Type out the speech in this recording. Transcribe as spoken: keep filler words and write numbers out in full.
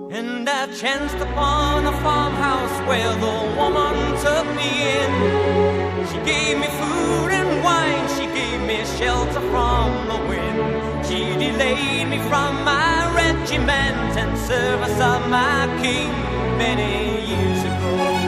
And I chanced upon a farmhouse where the woman took me in. She gave me food and wine, she gave me shelter from the wind. She delayed me from my regiment and service of my king many years ago.